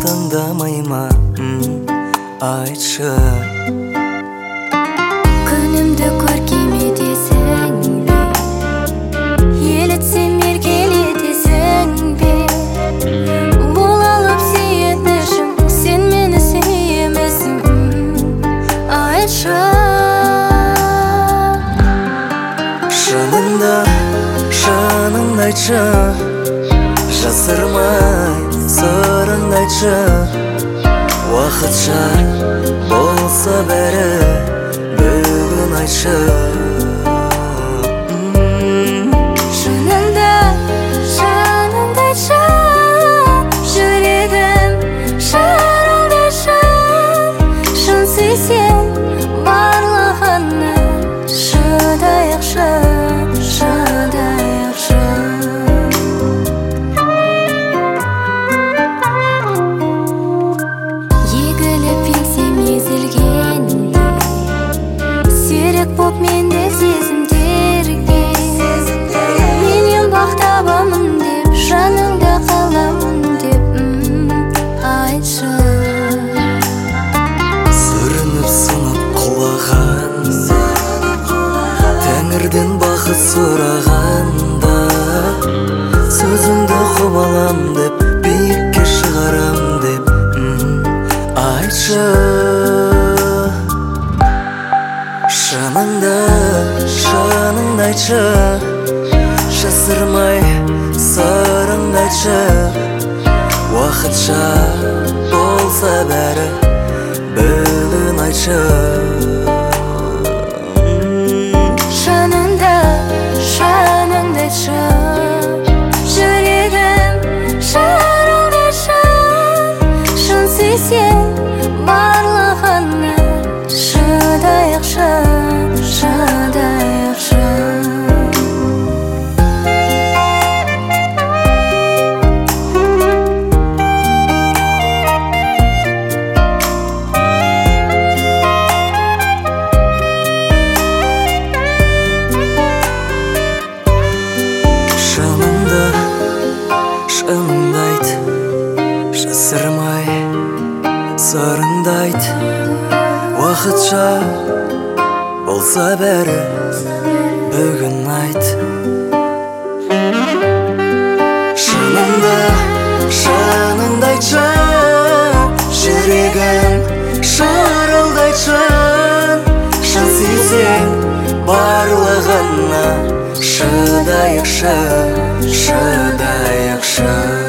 шындамай ма, айтшы. Күнімді көркем етесің бе, елітсем еркелетесің бе? Бұл алып сүйетмешім, сен мені сүйемесің, айтшы. Шынында, шыныңды айтшы, жасырмай сырыңды айтшы. Уақытша болса бәрі, бүгін айтшы. Шынында, шыныңды айтшы, жүрегім шырылды шын. Шын сүйсең барлығына шыдайықшы, шыдайықшы. Егіліп еңсем езілгенде, серік боп менде сезімдерге. Миллион бақ табамын деп, жаныңда қаламын деп, айтшы. Сүрініп сынып құлағанда, тәңірден бақыт сұрағанда, сөзіңді құбалам деп, биікке шығарам деп, айтшы. Шыныңды, шыныңды айтшы, жасырмай сырыңды айтшы. Уақытша болса бәрі, бүгін айтшы. Шынында, шыныңды айтшы, жүрегім шырылды шын. Шын сүйсең барлығына шыдайықшы, шыдайықшы. Шыныңды, шыныңды айт, жасырмай сырыңды айт. Уақытша болса бәрі, бүгін айт. Шыныңды, шыныңды айтшы, жүрегім шырылды айтшы. Шын сүйсең барлығына шыдайықшы, шыдайықшы.